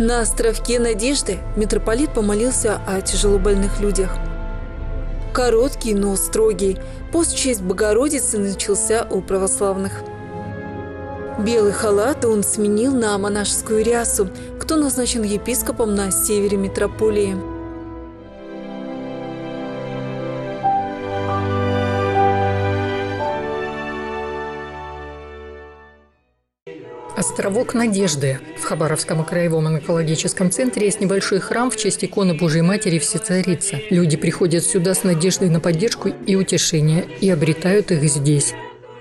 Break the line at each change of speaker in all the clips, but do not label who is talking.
На островке Надежды митрополит помолился о тяжелобольных людях. Короткий, но строгий пост в честь Богородицы начался у православных. Белый халат он сменил на монашескую рясу, кто назначен епископом на севере митрополии.
Островок Надежды. В Хабаровском краевом онкологическом центре есть небольшой храм в честь иконы Божией Матери Всецарицы. Люди приходят сюда с надеждой на поддержку и утешение и обретают их здесь.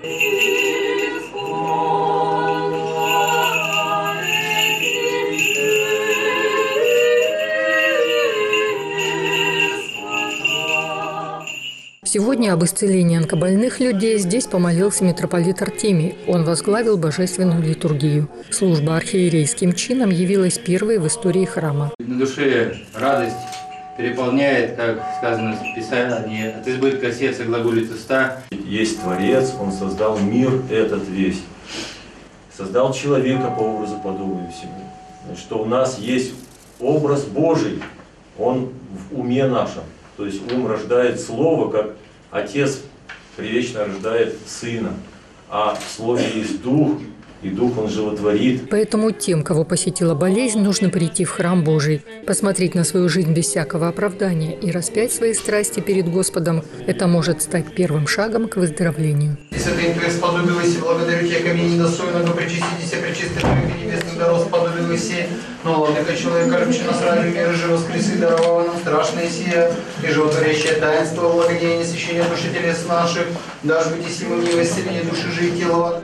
Сегодня об исцелении онкобольных людей здесь помолился митрополит Артемий. Он возглавил божественную литургию. Служба архиерейским чином явилась первой в истории храма.
На душе радость переполняет, как сказано в Писании, от избытка сердца глаголит уста.
Есть Творец, Он создал мир этот весь. Создал человека по образу подобию всему. Что у нас есть образ Божий, он в уме нашем. То есть ум рождает Слово, как Отец привечно рождает Сына. А в Слове есть Дух, и Дух Он животворит.
Поэтому тем, кого посетила болезнь, нужно прийти в храм Божий, посмотреть на свою жизнь без всякого оправдания и распять свои страсти перед Господом. Это может стать первым шагом к выздоровлению.
Святым Твоим сподобилась, благодарю Тебя, ко мне недостойного, причаститесь, пречистым Твоим небесным даром сподобилась, но владыка человека, рыбче нас ради мира же воскресы, даровала нам страшное сие, и животворящее таинство, благодеяние священия души телес наших, дашь быть и сему мне исцеление души же и тела.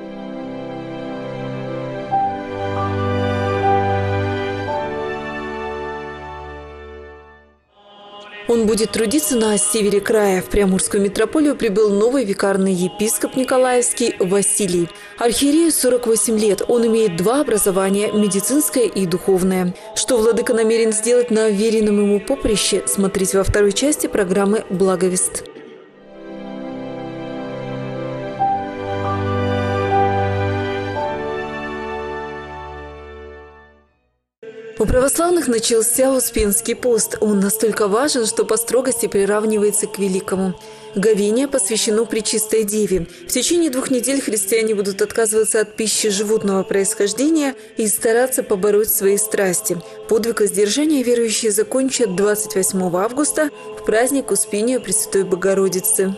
Он будет трудиться на севере края. В Приамурскую митрополию прибыл новый викарный епископ Николаевский Василий. Архиерею 48 лет. Он имеет два образования – медицинское и духовное. Что владыка намерен сделать на веренном ему поприще, смотрите во второй части программы «Благовест». У православных начался Успенский пост. Он настолько важен, что по строгости приравнивается к великому. Говение посвящено Пречистой Деве. В течение 2 недель христиане будут отказываться от пищи животного происхождения и стараться побороть свои страсти. Подвиг воздержания верующие закончат 28 августа в праздник Успения Пресвятой Богородицы.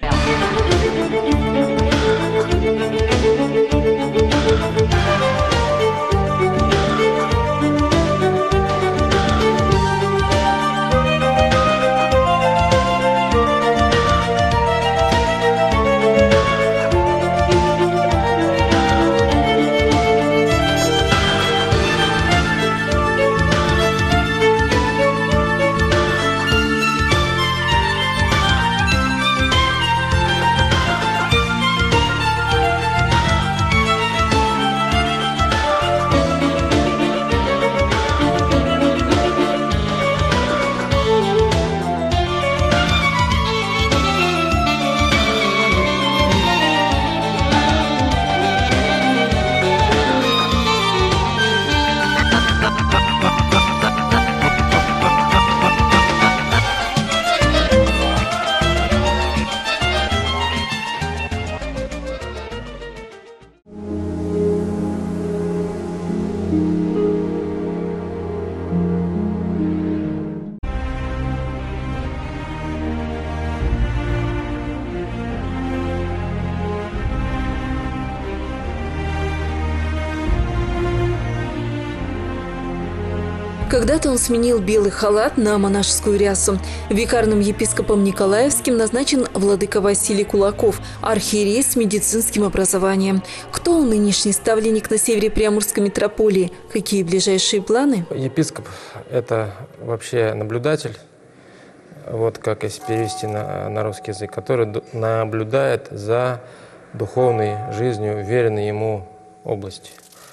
Когда-то он сменил белый халат на монашескую рясу. Викарным епископом Николаевским назначен владыка Василий Кулаков, архиерей с медицинским образованием. Кто он, нынешний ставленник на севере Приамурской митрополии? Какие ближайшие планы?
Епископ – это вообще наблюдатель, вот как если перевести на русский язык, который наблюдает за духовной жизнью веренной ему области.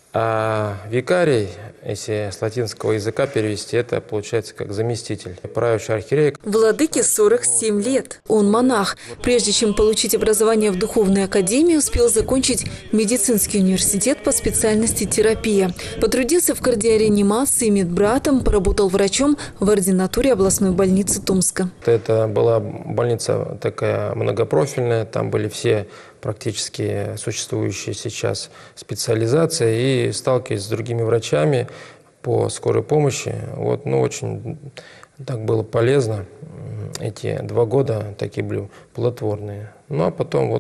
А викарий, если с латинского языка перевести, это получается как заместитель правящего архиерея.
Владыке 47 лет. Он монах. Прежде чем получить образование в духовной академии, успел закончить медицинский университет по специальности терапия. Потрудился в кардиореанимации медбратом, поработал врачом в ординатуре областной больницы Томска.
Это была больница такая многопрофильная, там были все практически существующие сейчас специализации, и сталкиваясь с другими врачами по скорой помощи, очень так было полезно. Эти 2 года такие были плодотворные. А потом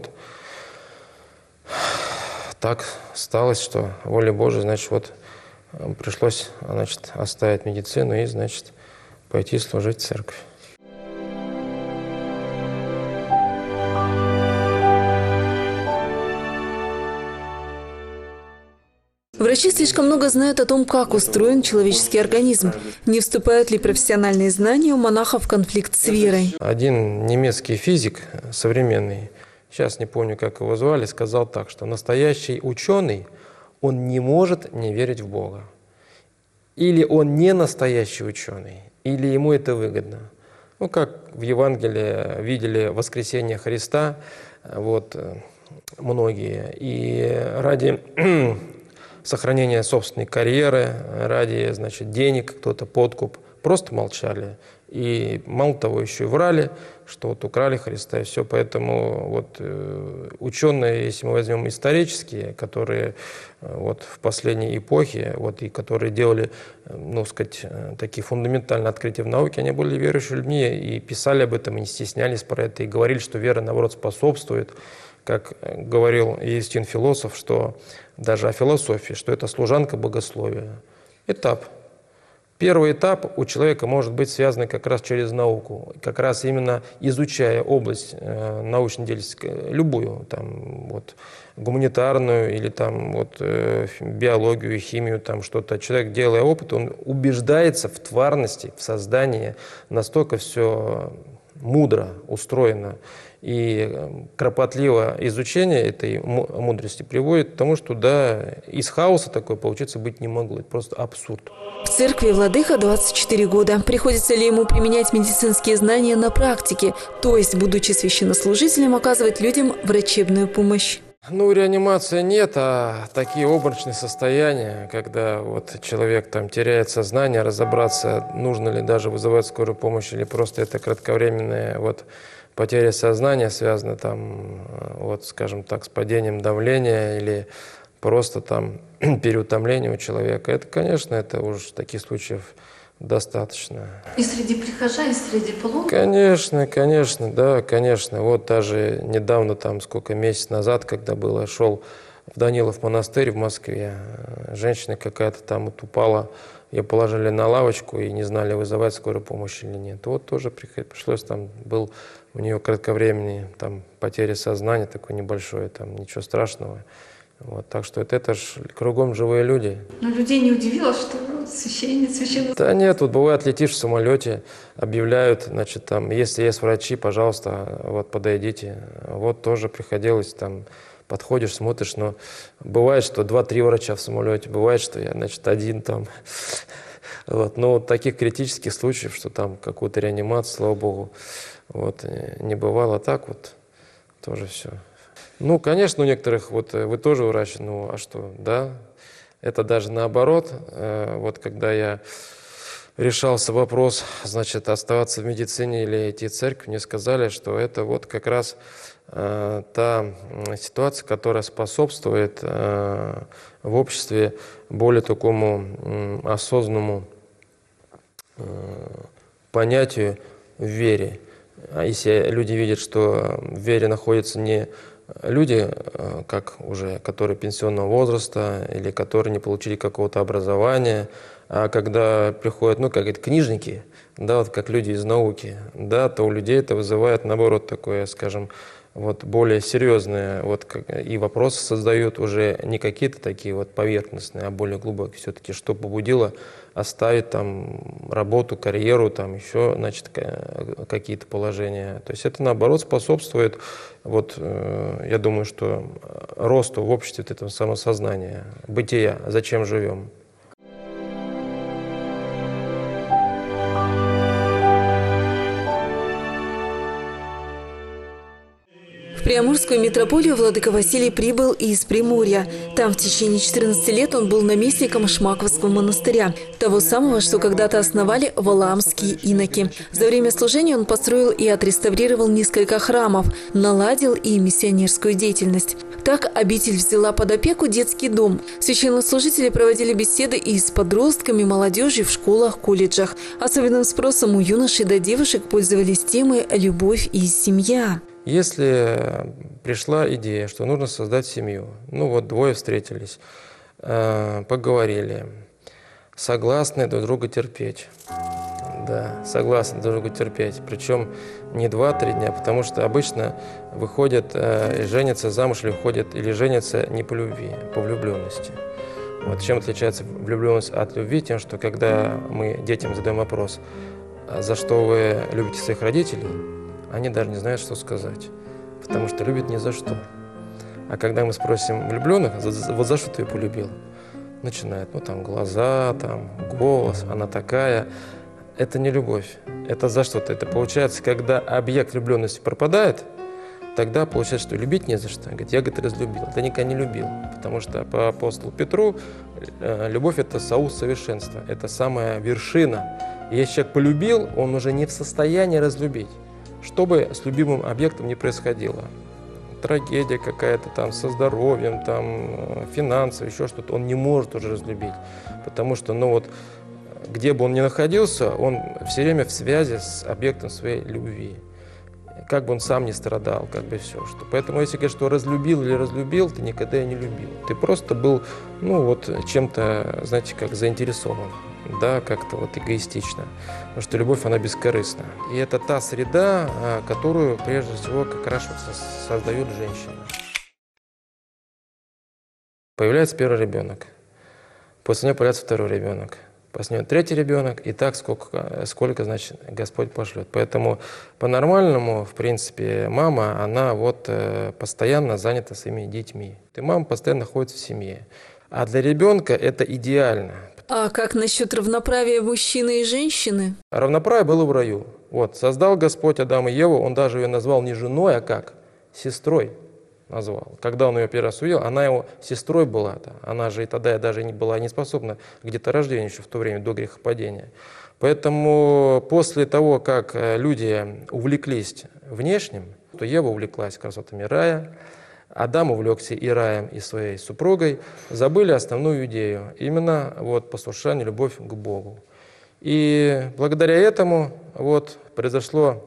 так сталось, что волей Божией, пришлось, оставить медицину и, пойти служить в церковь.
Врачи слишком много знают о том, как устроен человеческий организм. Не вступают ли профессиональные знания у монахов в конфликт с верой?
Один немецкий физик современный, сейчас не помню, как его звали, сказал так, что настоящий ученый, он не может не верить в Бога. Или он не настоящий ученый, или ему это выгодно. Как в Евангелии видели воскресение Христа, многие, и ради сохранения собственной карьеры, ради, денег, кто-то подкуп, просто молчали. И мало того, еще и врали, что украли Христа и все. Поэтому ученые, если мы возьмем исторические, которые в последней эпохе, и которые делали, такие фундаментальные открытия в науке, они были верующими людьми и писали об этом, и не стеснялись про это, и говорили, что вера, наоборот, способствует. Как говорил Юстин философ, что даже о философии, что это служанка богословия. Этап. Первый этап у человека может быть связан как раз через науку, как раз именно изучая область научной деятельности, любую, гуманитарную или биологию, химию, что-то. Человек, делая опыт, он убеждается в тварности, в создании, настолько все мудро устроено. И кропотливое изучение этой мудрости приводит к тому, что из хаоса такое получиться быть не могло. Это просто абсурд.
В церкви владыка 24 года. Приходится ли ему применять медицинские знания на практике, то есть, будучи священнослужителем, оказывать людям врачебную помощь?
Реанимации нет, а такие обморочные состояния, когда человек теряет сознание, разобраться, нужно ли даже вызывать скорую помощь или просто это кратковременная потеря сознания связана скажем так, с падением давления или просто переутомление у человека. Это, конечно, это уж таких случаев достаточно.
И среди прихожан, и среди паломников?
Конечно, да, конечно. Даже недавно, месяц назад, когда шел в Данилов монастырь в Москве, женщина какая-то упала, ее положили на лавочку и не знали, вызывать скорую помощь или нет. Тоже пришлось, был у нее кратковременный, потеря сознания, такой небольшой, ничего страшного. Так что это ж кругом живые люди.
Но людей не удивило, что священник?
Да нет, бывает, летишь в самолете, объявляют, если есть врачи, пожалуйста, подойдите. Тоже приходилось, подходишь, смотришь, но бывает, что 2-3 врача в самолете, бывает, что я, один . Но таких критических случаев, что какую-то реанимацию, слава Богу, не бывало. Так тоже все. Конечно, у некоторых, вы тоже врач, а что, да, это даже наоборот. Когда я решался вопрос, оставаться в медицине или идти в церковь, мне сказали, что это как раз та ситуация, которая способствует в обществе более такому осознанному понятию в вере. А если люди видят, что в вере находятся не люди, которые пенсионного возраста или которые не получили какого-то образования, а когда приходят, книжники, как люди из науки, то у людей это вызывает, наоборот, такое, скажем, вот более серьезные и вопросы создают уже не какие-то такие вот поверхностные, а более глубокие. Все-таки что побудило оставить там работу, карьеру, там еще, значит, какие-то положения. То есть это, наоборот, способствует, я думаю, что росту в обществе этого самосознания, бытия, зачем живем.
В Приамурскую митрополию владыка Василий прибыл из Приморья. Там в течение 14 лет он был наместником Шмаковского монастыря, того самого, что когда-то основали валаамские иноки. За время служения он построил и отреставрировал несколько храмов, наладил и миссионерскую деятельность. Так обитель взяла под опеку детский дом. Священнослужители проводили беседы и с подростками, молодежью в школах, колледжах. Особенным спросом у юношей до девушек пользовались темы «любовь» и «семья».
Если пришла идея, что нужно создать семью, двое встретились, поговорили, согласны друг друга терпеть. Да, согласны друг друга терпеть. Причем не 2-3 дня, потому что обычно выходят и женятся замуж, или женятся не по любви, а по влюбленности. Чем отличается влюбленность от любви? Тем, что когда мы детям задаем вопрос, за что вы любите своих родителей, они даже не знают, что сказать, потому что любят ни за что. А когда мы спросим влюбленных, за что ты ее полюбил? Начинают, глаза, голос, она такая. Это не любовь, это за что-то. Это получается, когда объект влюбленности пропадает, тогда получается, что любить не за что. Говорит, я, разлюбил. Ты никогда не любил, потому что по апостолу Петру любовь – это соус совершенства, это самая вершина. И если человек полюбил, он уже не в состоянии разлюбить. Что бы с любимым объектом не происходило, трагедия какая-то со здоровьем, финансово, еще что-то, он не может уже разлюбить. Потому что, где бы он ни находился, он все время в связи с объектом своей любви. Как бы он сам ни страдал, все. Поэтому, если говорить, что разлюбил или разлюбил, ты никогда и не любил. Ты просто был, чем-то, знаете, заинтересован. Да, как-то эгоистично. Потому что любовь, она бескорыстна. И это та среда, которую, прежде всего, как раз создает женщина. Появляется первый ребенок. После него появляется второй ребенок. После него третий ребенок. И так сколько, значит, Господь пошлет. Поэтому по-нормальному, в принципе, мама, она постоянно занята своими детьми. И мама постоянно находится в семье. А для ребенка это идеально.
А как насчет равноправия мужчины и женщины?
Равноправие было в раю. Создал Господь Адама и Еву, он даже ее назвал не женой, а как? Сестрой назвал. Когда он ее первый раз увидел, она его сестрой была. Она же и тогда даже не была не способна к деторождению еще в то время, до грехопадения. Поэтому после того, как люди увлеклись внешним, то Ева увлеклась красотами рая, Адам увлекся и раем, и своей супругой, забыли основную идею, именно послушание, любовь к Богу. И благодаря этому произошло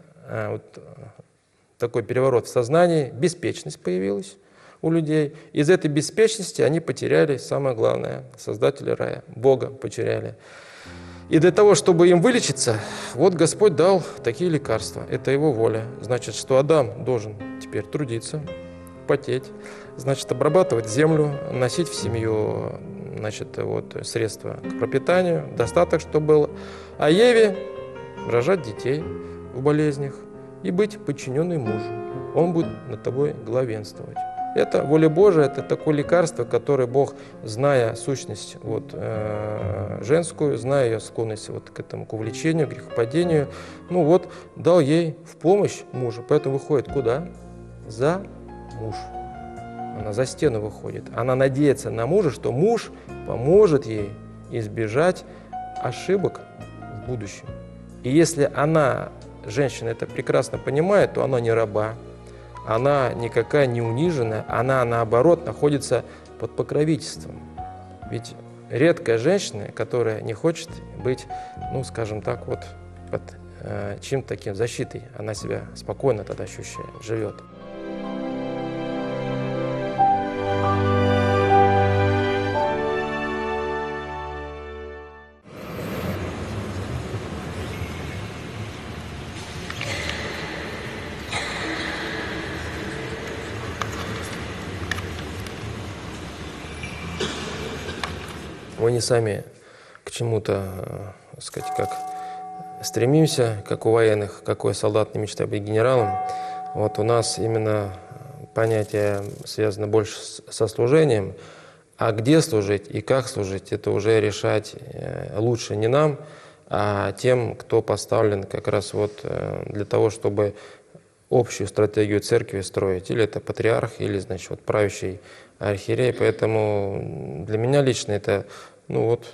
такой переворот в сознании, беспечность появилась у людей. Из этой беспечности они потеряли самое главное, Создателя рая, Бога потеряли. И для того, чтобы им вылечиться, Господь дал такие лекарства, это Его воля. Значит, что Адам должен теперь трудиться, потеть, значит, обрабатывать землю, носить в семью, значит, средства к пропитанию, достаток, чтобы было. А Еве рожать детей в болезнях и быть подчиненной мужу. Он будет над тобой главенствовать. Это воля Божия, это такое лекарство, которое Бог, зная сущность женскую, зная ее склонность к этому, к увлечению, к грехопадению, дал ей в помощь мужу. Поэтому выходит куда? За муж. Она за стену выходит. Она надеется на мужа, что муж поможет ей избежать ошибок в будущем. И если она, женщина, это прекрасно понимает, то она не раба, она никакая не униженная, она, наоборот, находится под покровительством. Ведь редкая женщина, которая не хочет быть, скажем так, под чем-то таким защитой, она себя спокойно тогда ощущает, живет. Мы не сами к чему-то, сказать, как стремимся, как у военных, какой солдат не мечтает быть генералом. Вот у нас именно понятие связано больше со служением, а где служить и как служить, это уже решать лучше не нам, а тем, кто поставлен как раз вот для того, чтобы общую стратегию церкви строить. Или это патриарх, или, значит, вот правящий архиерей. Поэтому для меня лично это, ну вот,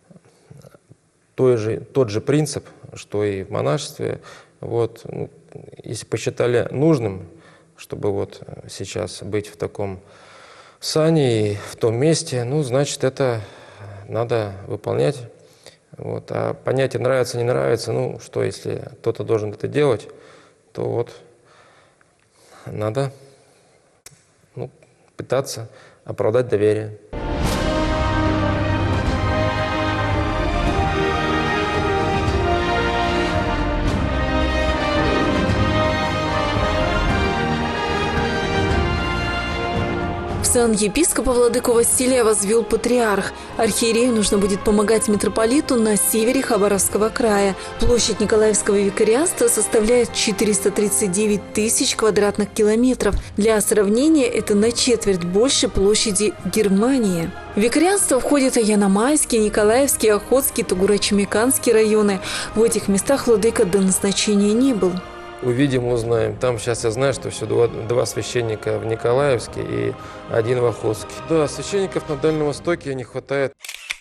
тот же принцип, что и в монашестве. Вот, ну, если посчитали нужным, чтобы вот сейчас быть в таком сане и в том месте, ну, значит, это надо выполнять. Вот. А понятие нравится, не нравится, ну, что если кто-то должен это делать, то вот надо, ну, пытаться оправдать доверие.
Сан епископа владыку Василия возвел патриарх. Архиерею нужно будет помогать митрополиту на севере Хабаровского края. Площадь Николаевского викариатства составляет 439 тысяч квадратных километров. Для сравнения, это на четверть больше площади Германии. В викариатство входят Яномайский, Николаевский, Охотский, Тугуро-Чемиканский районы. В этих местах владыка до назначения не был.
Увидим, узнаем. Там сейчас я знаю, что все два священника в Николаевске и один в Охотске. Да, священников на Дальнем Востоке не хватает.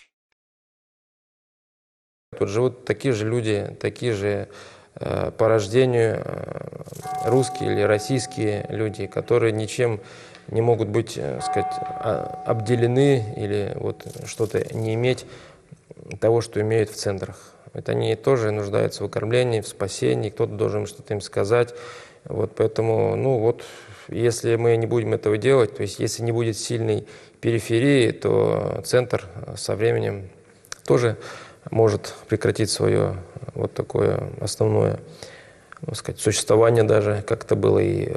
Тут живут такие же люди, такие же по рождению русские или российские люди, которые ничем не могут быть, сказать, обделены или вот что-то не иметь того, что имеют в центрах. Это они тоже нуждаются в кормлении, в спасении, кто-то должен что-то им сказать. Вот поэтому, ну вот, если мы не будем этого делать, то есть если не будет сильной периферии, то центр со временем тоже может прекратить свое вот такое основное, так сказать, существование даже, как это было и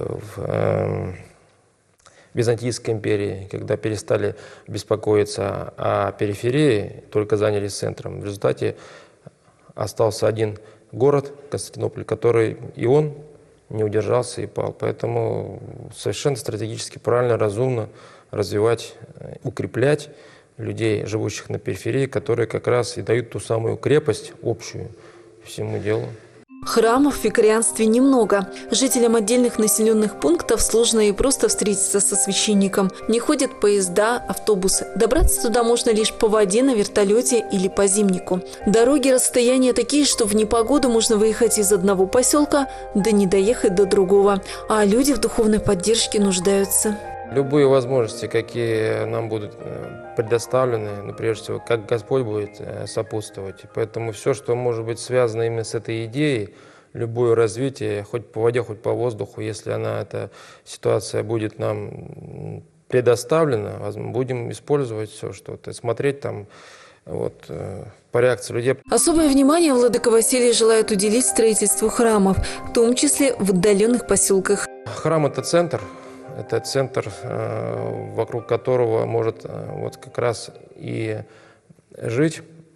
в Византийской империи, когда перестали беспокоиться о периферии, только занялись центром. В результате остался один город, Константинополь, который и он не удержался и пал. Поэтому совершенно стратегически правильно, разумно развивать, укреплять людей, живущих на периферии, которые как раз и дают ту самую крепость общую всему делу.
Храмов в викарианстве немного. Жителям отдельных населенных пунктов сложно и просто встретиться со священником. Не ходят поезда, автобусы. Добраться туда можно лишь по воде, на вертолете или по зимнику. Дороги, расстояния такие, что в непогоду можно выехать из одного поселка, да не доехать до другого. А люди в духовной поддержке нуждаются.
Любые возможности, какие нам будут предоставлены, но прежде всего, как Господь будет сопутствовать. Поэтому все, что может быть связано именно с этой идеей, любое развитие, хоть по воде, хоть по воздуху, если эта ситуация будет нам предоставлена, будем использовать все, что-то, смотреть там вот, по реакции людей.
Особое внимание владыка Василий желает уделить строительству храмов, в том числе в отдаленных поселках.
Храм – это центр. Это центр, вокруг которого может вот как раз и жить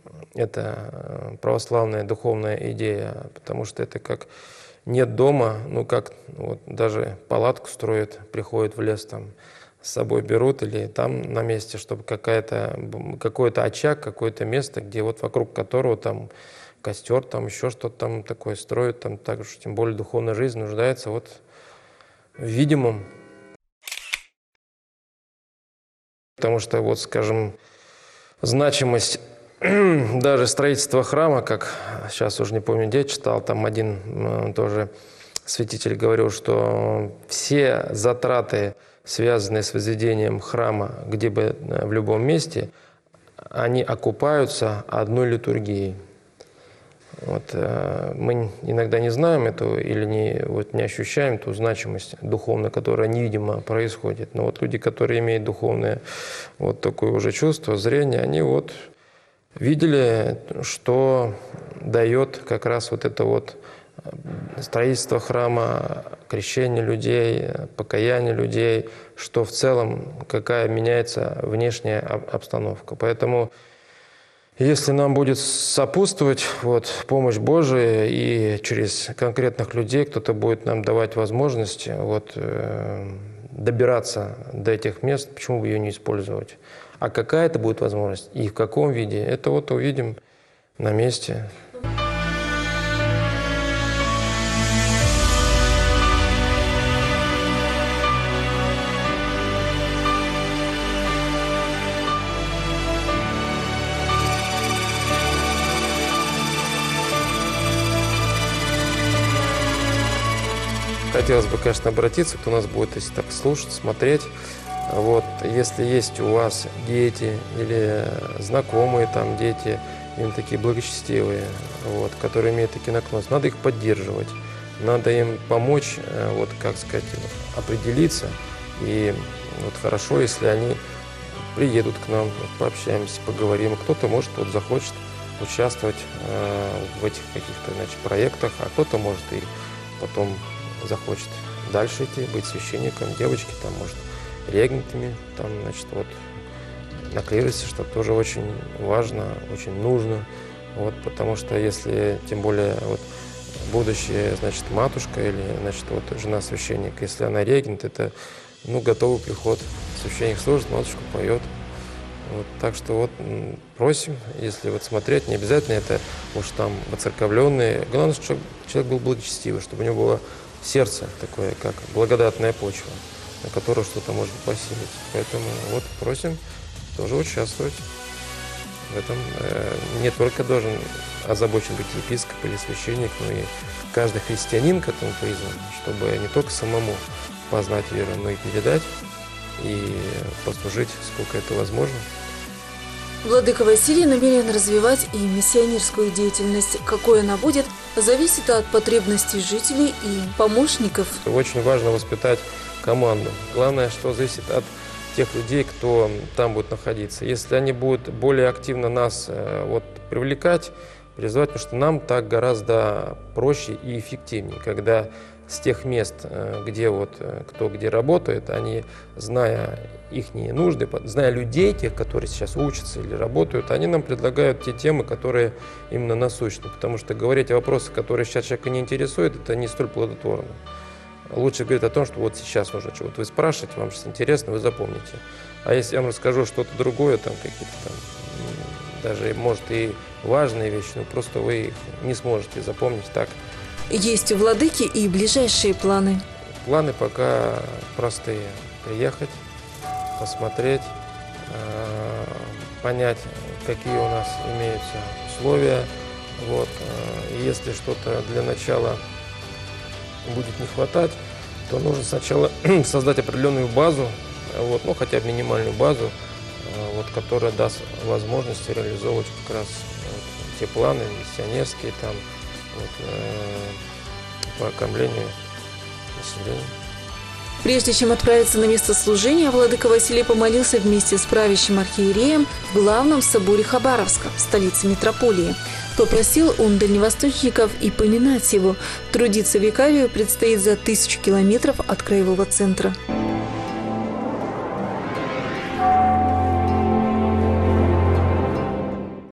эта православная духовная идея, потому что это как нет дома, ну как вот даже палатку строят, приходят в лес, там с собой берут или там на месте, чтобы какой-то очаг, какое-то место, где вот вокруг которого там костер, там еще что-то там такое строят, там также, тем более духовная жизнь нуждается вот в видимом. Потому что, вот, скажем, значимость даже строительства храма, как сейчас уже не помню, где читал, там один тоже святитель говорил, что все затраты, связанные с возведением храма, где бы в любом месте, они окупаются одной литургией. Вот, мы иногда не знаем эту или не ощущаем ту значимость духовную, которая невидимо происходит. Но вот люди, которые имеют духовное вот такое уже чувство, зрение, они вот видели, что дает как раз вот это вот строительство храма, крещение людей, покаяние людей, что в целом какая меняется внешняя обстановка. Поэтому Если нам будет сопутствовать помощь Божия и через конкретных людей кто-то будет нам давать возможность добираться до этих мест, почему бы ее не использовать? А какая это будет возможность и в каком виде, это увидим на месте. Хотелось бы, конечно, обратиться, кто нас будет, если так слушать, смотреть. Если есть у вас дети или знакомые там дети, именно такие благочестивые, которые имеют такие наклонности, надо их поддерживать, надо им помочь, определиться. И хорошо, если они приедут к нам, пообщаемся, поговорим. Кто-то, может, захочет участвовать в этих каких-то проектах, а кто-то, может, и потом захочет дальше идти, быть священником, девочки там, может, регентами, там, на клиросе, что тоже очень важно, очень нужно, потому что если, тем более, будущая, матушка или, жена священника, если она регент, это, готовый приход. Священник служит, матушка поет. Так что просим, если смотреть, не обязательно это уж там воцерковленные, главное, чтобы человек был благочестивый, чтобы у него было сердце такое, как благодатная почва, на которую что-то может посеять. Поэтому просим тоже участвовать в этом. Не только должен озабочен быть епископ или священник, но и каждый христианин к этому призван, чтобы не только самому познать веру, но и передать, и послужить, сколько это возможно.
Владыка Василий намерен развивать и миссионерскую деятельность. Какой она будет, зависит от потребностей жителей и помощников.
Очень важно воспитать команду. Главное, что зависит от тех людей, кто там будет находиться. Если они будут более активно нас привлекать, призывать, потому что нам так гораздо проще и эффективнее, когда с тех мест, где кто где работает, они, зная их нужды, зная людей, тех, которые сейчас учатся или работают, они нам предлагают те темы, которые именно насущны. Потому что говорить о вопросах, которые сейчас человека не интересуют, это не столь плодотворно. Лучше говорить о том, что сейчас нужно чего-то. Вы спрашиваете, вам сейчас интересно, вы запомните. А если я вам расскажу что-то другое, там какие-то там, даже, может, и важные вещи, но просто вы их не сможете запомнить так.
Есть у владыки и ближайшие планы.
Планы пока простые. Приехать, посмотреть, понять, какие у нас имеются условия. И если что-то для начала будет не хватать, то нужно сначала создать определенную базу, хотя бы минимальную базу, которая даст возможность реализовывать как раз те планы миссионерские, там, по окормлению населения.
Прежде чем отправиться на место служения, владыка Василий помолился вместе с правящим архиереем в главном соборе Хабаровска, столице митрополии. Попросил он дальневосточников и поминать его. Трудиться викарию предстоит за 1000 километров от краевого центра.